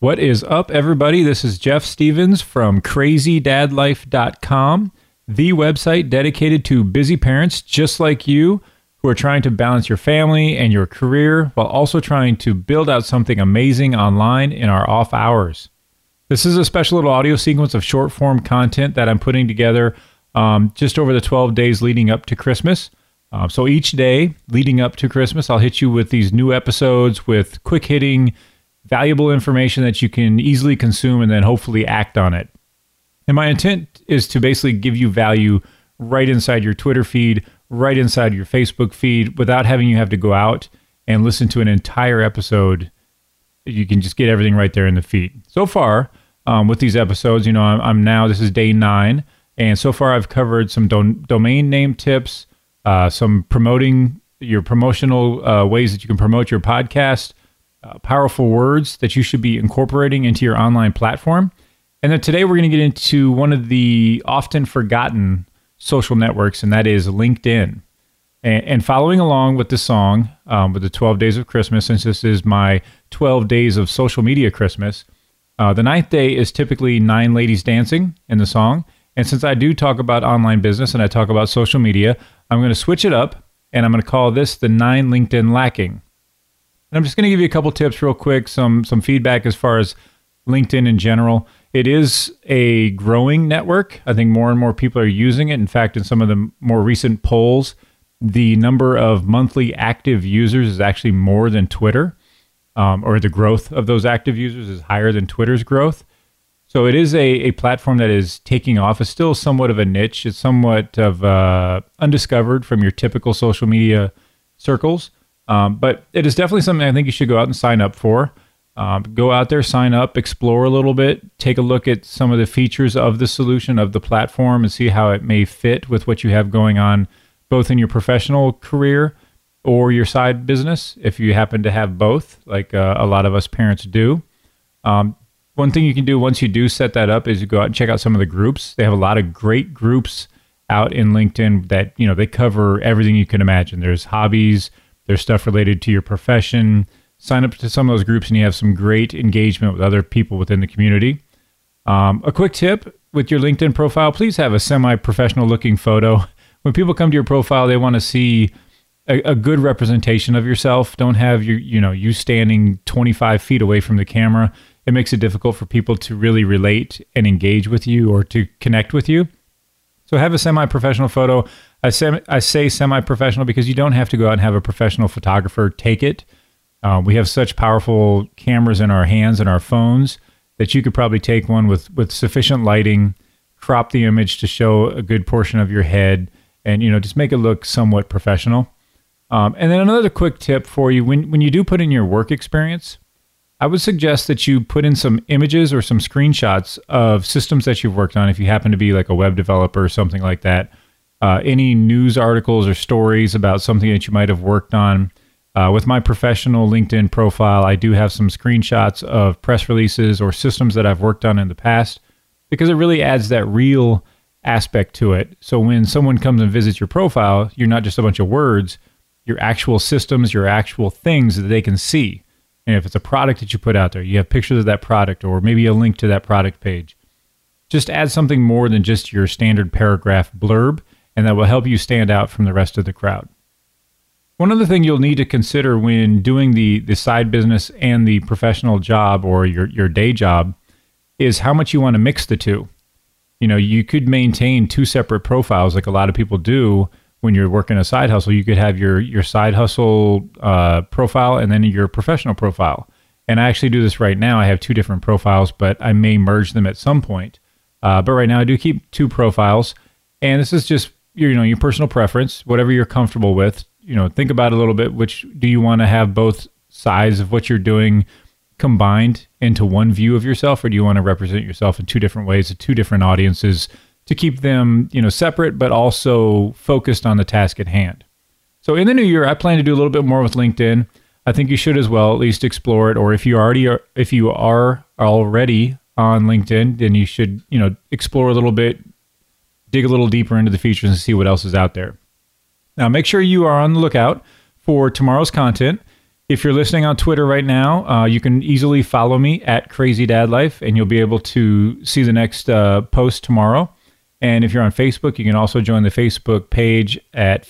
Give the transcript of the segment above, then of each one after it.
What is up, everybody? This is Jeff Stevens from CrazyDadLife.com, the website dedicated to busy parents just like you who are trying to balance your family and your career while also trying to build out something amazing online in our off hours. This is a special little audio sequence of short-form content that I'm putting together just over the 12 days leading up to Christmas. So each day leading up to Christmas, I'll hit you with these new episodes with quick-hitting, valuable information that you can easily consume and then hopefully act on it. And my intent is to basically give you value right inside your Twitter feed, right inside your Facebook feed, without having you have to go out and listen to an entire episode. You can just get everything right there in the feed. So far, with these episodes, I'm now, this is day 9, and so far I've covered some domain name tips, some promotional ways that you can promote your podcast, powerful words that you should be incorporating into your online platform. And then today we're going to get into one of the often forgotten social networks, and that is LinkedIn. And following along with this song, with the 12 Days of Christmas, since this is my 12 Days of Social Media Christmas, the 9th day is typically 9 ladies dancing in the song. And since I do talk about online business and I talk about social media, I'm going to switch it up, and I'm going to call this the 9 LinkedIn Lacking. And I'm just going to give you a couple tips real quick, some feedback as far as LinkedIn in general. It is a growing network. I think more and more people are using it. In fact, in some of the more recent polls, the number of monthly active users is actually more than Twitter, or the growth of those active users is higher than Twitter's growth. So it is a platform that is taking off. It's still somewhat of a niche. It's somewhat of undiscovered from your typical social media circles. But it is definitely something I think you should go out and sign up for. Go out there, sign up, explore a little bit, take a look at some of the features of the solution, of the platform, and see how it may fit with what you have going on, both in your professional career or your side business, if you happen to have both, like a lot of us parents do. One thing you can do once you do set that up is you go out and check out some of the groups. They have a lot of great groups out in LinkedIn that, they cover everything you can imagine. There's hobbies, there's stuff related to your profession. Sign up to some of those groups and you have some great engagement with other people within the community. A quick tip with your LinkedIn profile, please have a semi-professional looking photo. When people come to your profile, they want to see a good representation of yourself. Don't have you standing 25 feet away from the camera. It makes it difficult for people to really relate and engage with you or to connect with you. So have a semi-professional photo. I say semi-professional because you don't have to go out and have a professional photographer take it. We have such powerful cameras in our hands and our phones that you could probably take one with sufficient lighting, crop the image to show a good portion of your head, and just make it look somewhat professional. And then another quick tip for you, when you do put in your work experience, I would suggest that you put in some images or some screenshots of systems that you've worked on if you happen to be like a web developer or something like that. Any news articles or stories about something that you might have worked on. With my professional LinkedIn profile, I do have some screenshots of press releases or systems that I've worked on in the past because it really adds that real aspect to it. So when someone comes and visits your profile, you're not just a bunch of words, your actual systems, your actual things that they can see. And if it's a product that you put out there, you have pictures of that product or maybe a link to that product page. Just add something more than just your standard paragraph blurb, and that will help you stand out from the rest of the crowd. One other thing you'll need to consider when doing the side business and the professional job or your day job is how much you want to mix the two. You could maintain 2 separate profiles like a lot of people do when you're working a side hustle. You could have your side hustle profile and then your professional profile. And I actually do this right now. I have 2 different profiles, but I may merge them at some point. But right now I do keep 2 profiles. And this is just your personal preference, whatever you're comfortable with. Think about it a little bit. Which do you want to have both sides of what you're doing combined into one view of yourself, or do you want to represent yourself in 2 different ways to 2 different audiences to keep them, separate, but also focused on the task at hand? So in the new year, I plan to do a little bit more with LinkedIn. I think you should as well, at least explore it. Or if you are already on LinkedIn, then you should, explore a little bit, dig a little deeper into the features and see what else is out there. Now, make sure you are on the lookout for tomorrow's content. If you're listening on Twitter right now, you can easily follow me at Crazy Dad Life, and you'll be able to see the next post tomorrow. And if you're on Facebook, you can also join the Facebook page at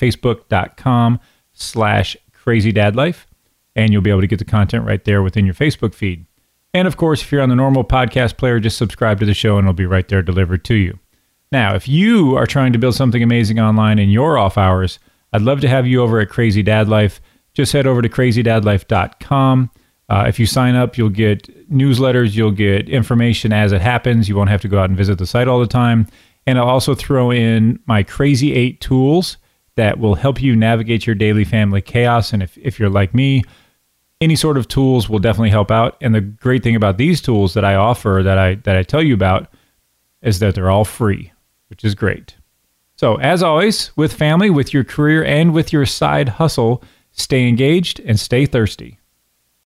facebook.com/CrazyDadLife, and you'll be able to get the content right there within your Facebook feed. And of course, if you're on the normal podcast player, just subscribe to the show and it'll be right there delivered to you. Now, if you are trying to build something amazing online in your off hours, I'd love to have you over at Crazy Dad Life. Just head over to crazydadlife.com. If you sign up, you'll get newsletters, you'll get information as it happens. You won't have to go out and visit the site all the time. And I'll also throw in my Crazy 8 tools that will help you navigate your daily family chaos. And if you're like me, any sort of tools will definitely help out. And the great thing about these tools that I offer, that I tell you about, is that they're all free, which is great. So as always, with family, with your career, and with your side hustle, stay engaged and stay thirsty.